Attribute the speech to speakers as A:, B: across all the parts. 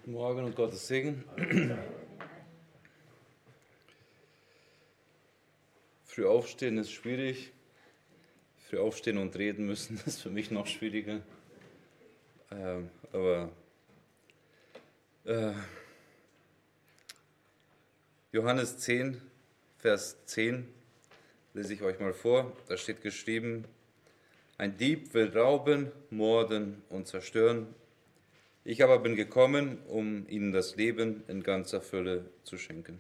A: Guten Morgen und Gottes Segen. Früh aufstehen ist schwierig. Früh aufstehen und reden müssen ist für mich noch schwieriger. Aber Johannes 10, Vers 10 lese ich euch mal vor. Da steht geschrieben: Ein Dieb will rauben, morden und zerstören. Ich aber bin gekommen, um ihnen das Leben in ganzer Fülle zu schenken.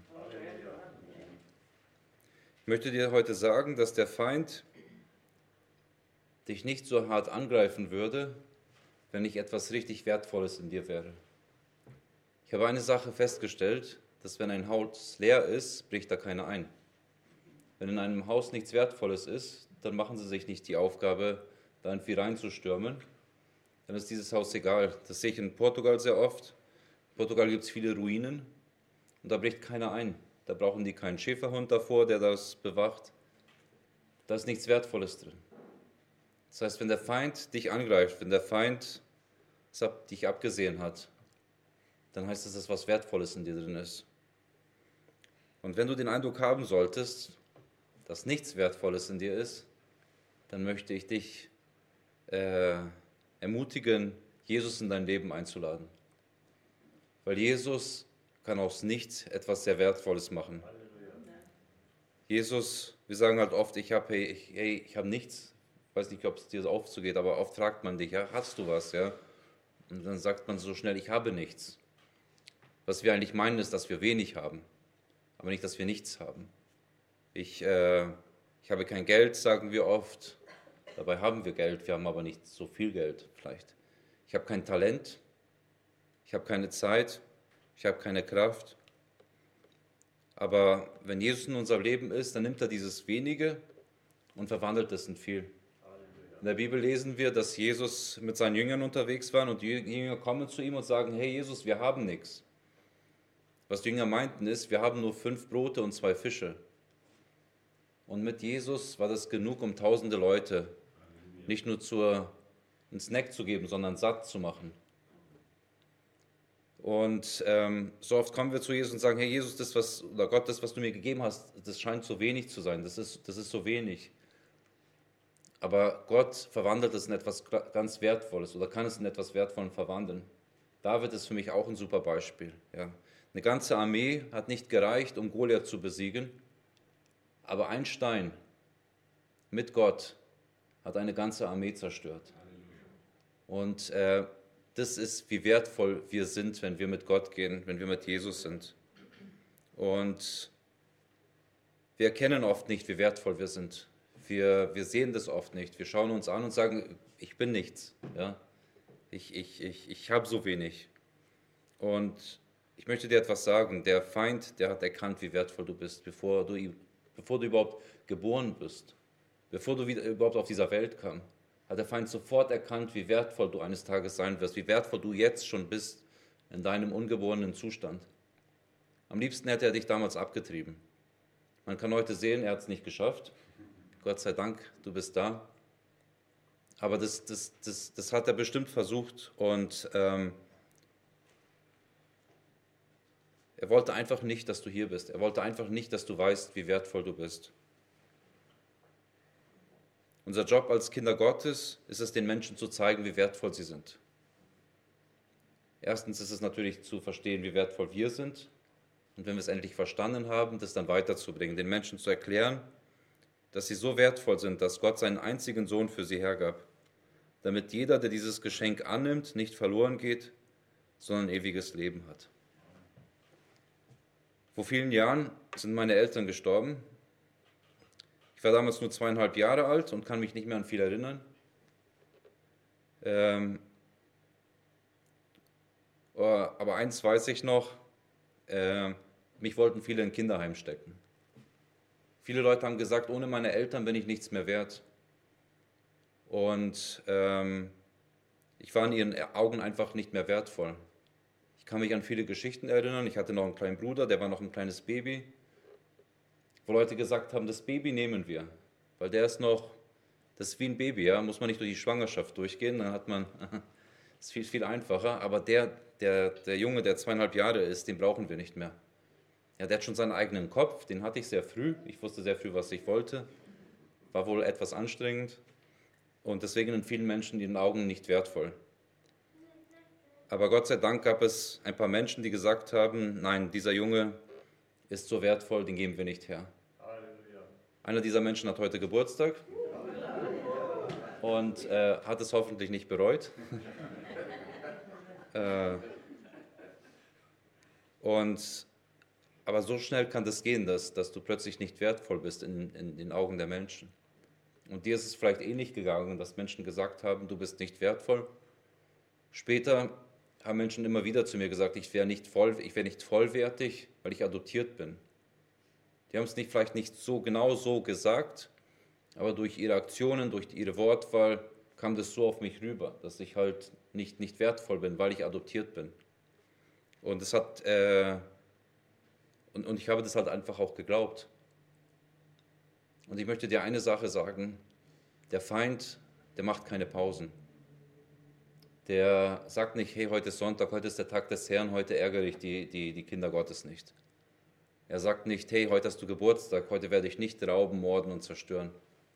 A: Ich möchte dir heute sagen, dass der Feind dich nicht so hart angreifen würde, wenn nicht etwas richtig Wertvolles in dir wäre. Ich habe eine Sache festgestellt, dass wenn ein Haus leer ist, bricht da keiner ein. Wenn in einem Haus nichts Wertvolles ist, dann machen sie sich nicht die Aufgabe, da irgendwie reinzustürmen. Dann ist dieses Haus egal. Das sehe ich in Portugal sehr oft. In Portugal gibt es viele Ruinen und da bricht keiner ein. Da brauchen die keinen Schäferhund davor, der das bewacht. Da ist nichts Wertvolles drin. Das heißt, wenn der Feind dich angreift, wenn der Feind dich abgesehen hat, dann heißt das, dass was Wertvolles in dir drin ist. Und wenn du den Eindruck haben solltest, dass nichts Wertvolles in dir ist, dann möchte ich dich ermutigen, Jesus in dein Leben einzuladen. Weil Jesus kann aus nichts etwas sehr Wertvolles machen. Jesus, wir sagen halt oft, ich habe nichts. Ich weiß nicht, ob es dir so aufzugeht, aber oft fragt man dich, ja, hast du was? Ja? Und dann sagt man so schnell, ich habe nichts. Was wir eigentlich meinen, ist, dass wir wenig haben, aber nicht, dass wir nichts haben. Ich habe kein Geld, sagen wir oft. Dabei haben wir Geld, wir haben aber nicht so viel Geld vielleicht. Ich habe kein Talent, ich habe keine Zeit, ich habe keine Kraft. Aber wenn Jesus in unserem Leben ist, dann nimmt er dieses Wenige und verwandelt es in viel. In der Bibel lesen wir, dass Jesus mit seinen Jüngern unterwegs war und die Jünger kommen zu ihm und sagen, hey Jesus, wir haben nichts. Was die Jünger meinten ist, wir haben nur 5 Brote und 2 Fische. Und mit Jesus war das genug, um tausende Leute nicht nur einen Snack zu geben, sondern satt zu machen. Und so oft kommen wir zu Jesus und sagen, hey Jesus, Gott, das, was du mir gegeben hast, das scheint so wenig zu sein, das ist so wenig. Aber Gott verwandelt es in etwas ganz Wertvolles oder kann es in etwas Wertvolles verwandeln. David ist für mich auch ein super Beispiel. Ja. Eine ganze Armee hat nicht gereicht, um Goliath zu besiegen, aber ein Stein mit Gott hat eine ganze Armee zerstört. Und das ist, wie wertvoll wir sind, wenn wir mit Gott gehen, wenn wir mit Jesus sind. Und wir erkennen oft nicht, wie wertvoll wir sind. Wir sehen das oft nicht. Wir schauen uns an und sagen, ich bin nichts. Ja? Ich habe so wenig. Und ich möchte dir etwas sagen. Der Feind, der hat erkannt, wie wertvoll du bist, bevor du überhaupt geboren bist. Bevor du überhaupt auf dieser Welt kam, hat der Feind sofort erkannt, wie wertvoll du eines Tages sein wirst, wie wertvoll du jetzt schon bist in deinem ungeborenen Zustand. Am liebsten hätte er dich damals abgetrieben. Man kann heute sehen, er hat es nicht geschafft. Gott sei Dank, du bist da. Aber das hat er bestimmt versucht und er wollte einfach nicht, dass du hier bist. Er wollte einfach nicht, dass du weißt, wie wertvoll du bist. Unser Job als Kinder Gottes ist es, den Menschen zu zeigen, wie wertvoll sie sind. Erstens ist es natürlich zu verstehen, wie wertvoll wir sind. Und wenn wir es endlich verstanden haben, das dann weiterzubringen, den Menschen zu erklären, dass sie so wertvoll sind, dass Gott seinen einzigen Sohn für sie hergab, damit jeder, der dieses Geschenk annimmt, nicht verloren geht, sondern ewiges Leben hat. Vor vielen Jahren sind meine Eltern gestorben. Ich war damals nur 2,5 Jahre alt und kann mich nicht mehr an viel erinnern. Aber eins weiß ich noch, mich wollten viele in Kinderheim stecken. Viele Leute haben gesagt, ohne meine Eltern bin ich nichts mehr wert. Und ich war in ihren Augen einfach nicht mehr wertvoll. Ich kann mich an viele Geschichten erinnern. Ich hatte noch einen kleinen Bruder, der war noch ein kleines Baby, wo Leute gesagt haben, das Baby nehmen wir, weil das ist wie ein Baby, ja, muss man nicht durch die Schwangerschaft durchgehen, dann hat man ist viel, viel einfacher. Aber der Junge, der 2,5 Jahre ist, den brauchen wir nicht mehr. Ja, der hat schon seinen eigenen Kopf, den hatte ich sehr früh. Ich wusste sehr früh, was ich wollte. War wohl etwas anstrengend. Und deswegen in vielen Menschen in den Augen nicht wertvoll. Aber Gott sei Dank gab es ein paar Menschen, die gesagt haben, nein, dieser Junge ist so wertvoll, den geben wir nicht her. Einer dieser Menschen hat heute Geburtstag und hat es hoffentlich nicht bereut. Aber so schnell kann das gehen, dass du plötzlich nicht wertvoll bist in den Augen der Menschen. Und dir ist es vielleicht ähnlich gegangen, dass Menschen gesagt haben, du bist nicht wertvoll. Später haben Menschen immer wieder zu mir gesagt, ich wäre nicht vollwertig, weil ich adoptiert bin. Die haben es vielleicht nicht so genau so gesagt, aber durch ihre Aktionen, durch ihre Wortwahl kam das so auf mich rüber, dass ich halt nicht wertvoll bin, weil ich adoptiert bin. Und ich habe das halt einfach auch geglaubt. Und ich möchte dir eine Sache sagen, der Feind, der macht keine Pausen. Der sagt nicht, hey, heute ist Sonntag, heute ist der Tag des Herrn, heute ärgere ich die Kinder Gottes nicht. Er sagt nicht, hey, heute hast du Geburtstag, heute werde ich nicht rauben, morden und zerstören.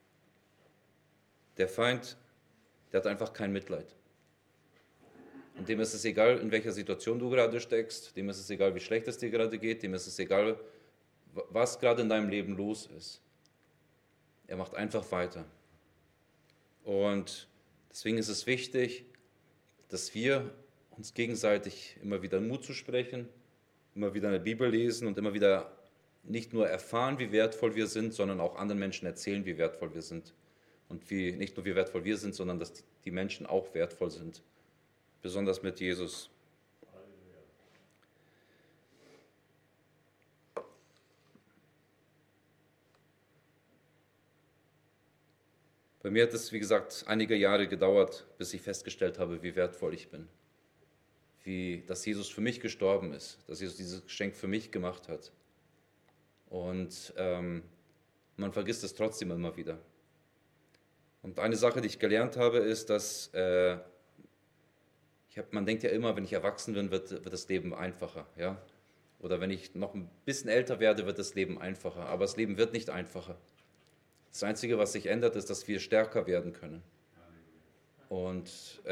A: Der Feind, der hat einfach kein Mitleid. Und dem ist es egal, in welcher Situation du gerade steckst, dem ist es egal, wie schlecht es dir gerade geht, dem ist es egal, was gerade in deinem Leben los ist. Er macht einfach weiter. Und deswegen ist es wichtig, dass wir uns gegenseitig immer wieder Mut zusprechen, immer wieder in der Bibel lesen und immer wieder nicht nur erfahren, wie wertvoll wir sind, sondern auch anderen Menschen erzählen, wie wertvoll wir sind. Und nicht nur wie wertvoll wir sind, sondern dass die Menschen auch wertvoll sind. Besonders mit Jesus. Bei mir hat es, wie gesagt, einige Jahre gedauert, bis ich festgestellt habe, wie wertvoll ich bin. Dass Jesus für mich gestorben ist, dass Jesus dieses Geschenk für mich gemacht hat. Und man vergisst es trotzdem immer wieder. Und eine Sache, die ich gelernt habe, ist, dass man denkt ja immer, wenn ich erwachsen bin, wird das Leben einfacher. Ja? Oder wenn ich noch ein bisschen älter werde, wird das Leben einfacher. Aber das Leben wird nicht einfacher. Das Einzige, was sich ändert, ist, dass wir stärker werden können. Und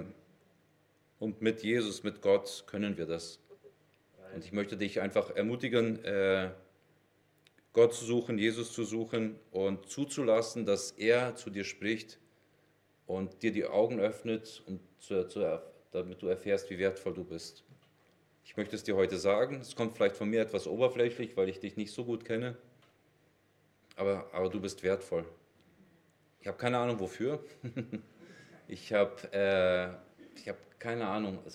A: mit Jesus, mit Gott können wir das. Und ich möchte dich einfach ermutigen, Gott zu suchen, Jesus zu suchen und zuzulassen, dass er zu dir spricht und dir die Augen öffnet, damit du erfährst, wie wertvoll du bist. Ich möchte es dir heute sagen. Es kommt vielleicht von mir etwas oberflächlich, weil ich dich nicht so gut kenne. Aber du bist wertvoll. Ich habe keine Ahnung, wofür. Ich habe keine Ahnung. Das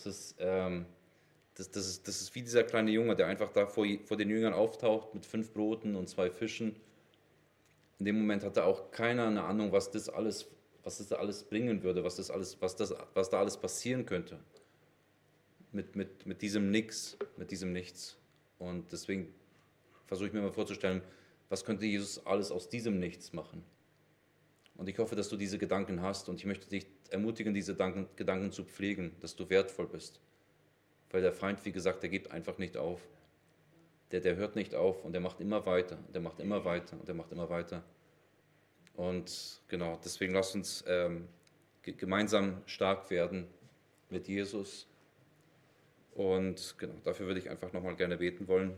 A: ist wie dieser kleine Junge, der einfach da vor den Jüngern auftaucht mit 5 Broten und 2 Fischen. In dem Moment hatte auch keiner eine Ahnung, was das alles bringen würde, was da alles passieren könnte. Mit diesem Nix, mit diesem Nichts. Und deswegen versuche ich mir mal vorzustellen, was könnte Jesus alles aus diesem Nichts machen? Und ich hoffe, dass du diese Gedanken hast und ich möchte dich ermutigen, diese Gedanken zu pflegen, dass du wertvoll bist. Weil der Feind, wie gesagt, der gibt einfach nicht auf. Der hört nicht auf und der macht immer weiter, der macht immer weiter und der macht immer weiter. Und genau, deswegen lass uns gemeinsam stark werden mit Jesus. Und genau, dafür würde ich einfach nochmal gerne beten wollen.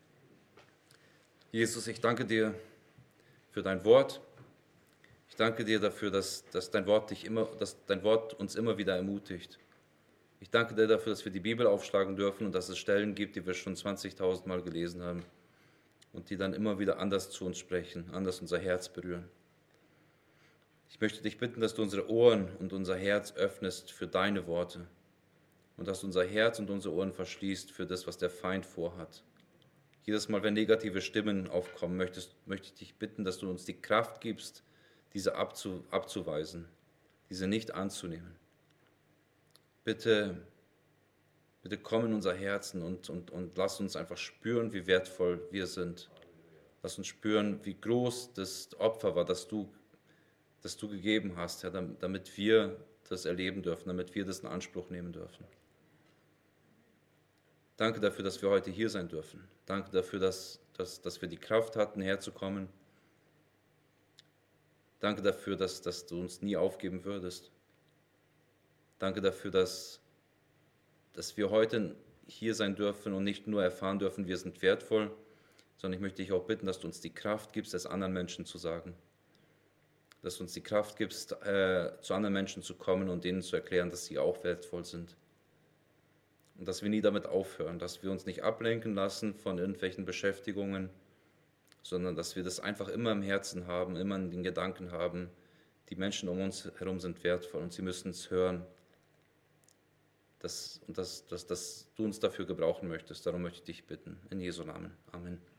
A: Jesus, ich danke dir für dein Wort. Ich danke dir dafür, dass dein Wort uns immer wieder ermutigt. Ich danke dir dafür, dass wir die Bibel aufschlagen dürfen und dass es Stellen gibt, die wir schon 20.000 Mal gelesen haben und die dann immer wieder anders zu uns sprechen, anders unser Herz berühren. Ich möchte dich bitten, dass du unsere Ohren und unser Herz öffnest für deine Worte und dass du unser Herz und unsere Ohren verschließt für das, was der Feind vorhat. Jedes Mal, wenn negative Stimmen aufkommen, möchte ich dich bitten, dass du uns die Kraft gibst, diese abzuweisen, diese nicht anzunehmen. Bitte komm in unser Herzen und lass uns einfach spüren, wie wertvoll wir sind. Lass uns spüren, wie groß das Opfer war, das du gegeben hast, Herr, damit wir das erleben dürfen, damit wir das in Anspruch nehmen dürfen. Danke dafür, dass wir heute hier sein dürfen. Danke dafür, dass wir die Kraft hatten, herzukommen. Danke dafür, dass du uns nie aufgeben würdest. Danke dafür, dass wir heute hier sein dürfen und nicht nur erfahren dürfen, wir sind wertvoll, sondern ich möchte dich auch bitten, dass du uns die Kraft gibst, es anderen Menschen zu sagen. Dass du uns die Kraft gibst, zu anderen Menschen zu kommen und denen zu erklären, dass sie auch wertvoll sind. Und dass wir nie damit aufhören, dass wir uns nicht ablenken lassen von irgendwelchen Beschäftigungen, sondern dass wir das einfach immer im Herzen haben, immer in den Gedanken haben, die Menschen um uns herum sind wertvoll und sie müssen es hören. Dass du uns dafür gebrauchen möchtest. Darum möchte ich dich bitten. In Jesu Namen. Amen.